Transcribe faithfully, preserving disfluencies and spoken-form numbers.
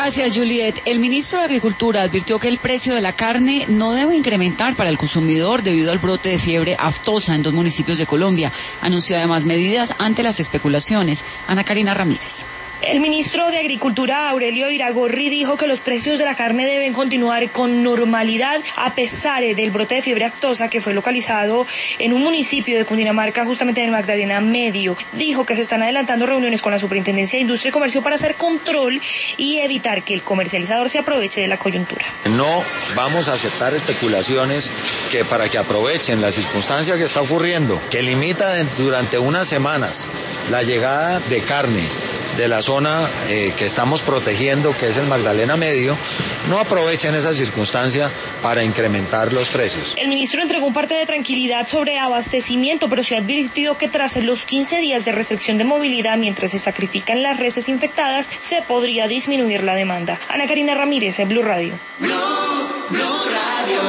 Gracias, Juliet. El ministro de Agricultura advirtió que el precio de la carne no debe incrementar para el consumidor debido al brote de fiebre aftosa en dos municipios de Colombia. Anunció además medidas ante las especulaciones. Ana Karina Ramírez. El ministro de Agricultura, Aurelio Iragorri, dijo que los precios de la carne deben continuar con normalidad a pesar del brote de fiebre aftosa que fue localizado en un municipio de Cundinamarca, justamente en el Magdalena Medio. Dijo que se están adelantando reuniones con la Superintendencia de Industria y Comercio para hacer control y evitar que el comercializador se aproveche de la coyuntura. No vamos a aceptar especulaciones que para que aprovechen la circunstancia que está ocurriendo, que limita durante unas semanas la llegada de carne de la zona eh, que estamos protegiendo, que es el Magdalena Medio, no aprovechen esa circunstancia para incrementar los precios. El ministro entregó un parte de tranquilidad sobre abastecimiento, pero se advirtió que tras los quince días de restricción de movilidad, mientras se sacrifican las reses infectadas, se podría disminuir la demanda. Ana Karina Ramírez, en Blue Radio. Blue.